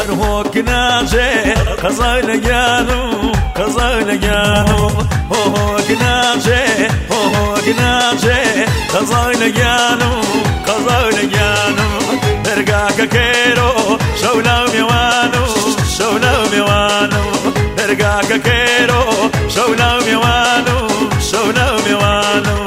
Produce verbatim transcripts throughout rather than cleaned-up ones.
هرهوك ناجي قزايل جانو قزايل جانو هوك ناجي هوك ناجي قزايل جانو قزايل جانو نرقاك كيرو شولا ميوانو شولا ميوانو نرقاك كيرو شولا ميوانو شولا ميوانو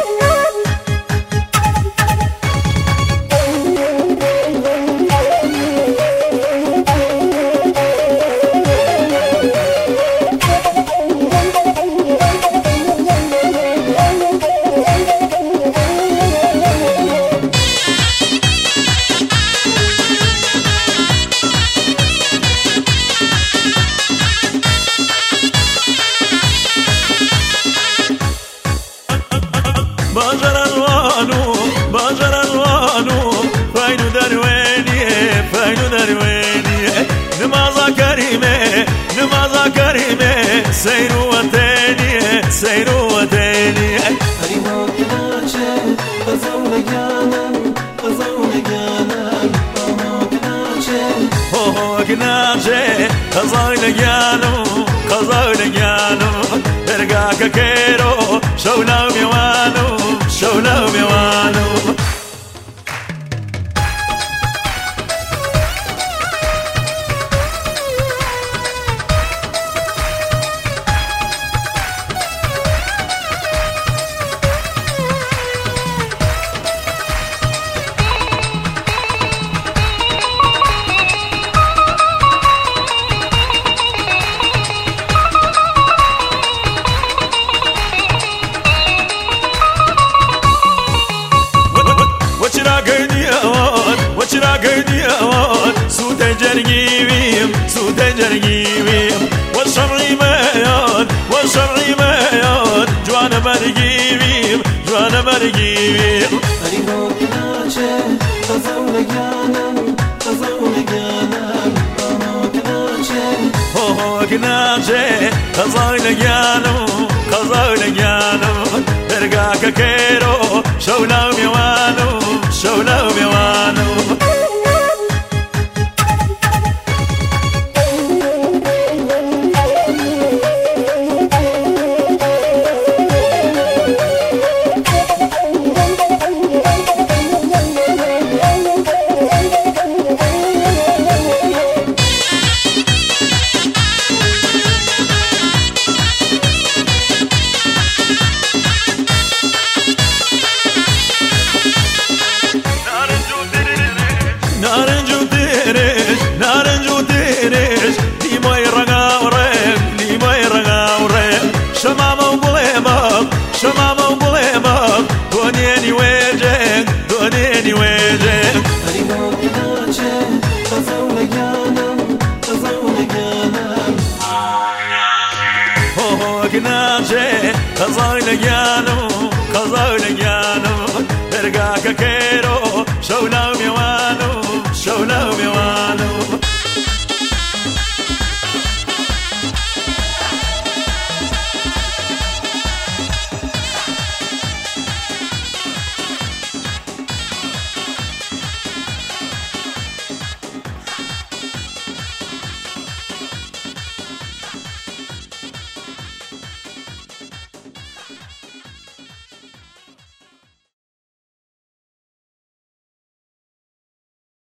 باجر الوانو باجر الوانو فاينو درويني فاينو درويني نمازا كريمة نمازا كريمة سيرو وتاني سيرو وتاني هريمو كناچه قزاونا جانم قزاونا جانم هو كناچه هو كناچه قزاونا جانم قزاونا جانم نرقاك كيرو شولا ميوانو شولا ميوانو وچرا گردی آوان سوت جرگیویم سوت جرگیویم و شرعی میان و شرعی میان جوان مرگیویم جوان مرگیویم هريمو كناچه قزاونا جانم قزاونا جانم هو كناچه هو كناچه قزايل جانو قزايل جانو نرقاك كيرو شولا ميوانو شولا ميوانو نارنجو تيريش نارنجو تيريش لي ماي رغاوريك لي ماي رغاوريك شمامة وبليمة شمامة وبليمة دونيني ويجك دونيني ويجك هريمو كناچه قزاونا جانم قزاونا جانم هو كناچه قزايل جانو قزايل جانو نرقاك كيرو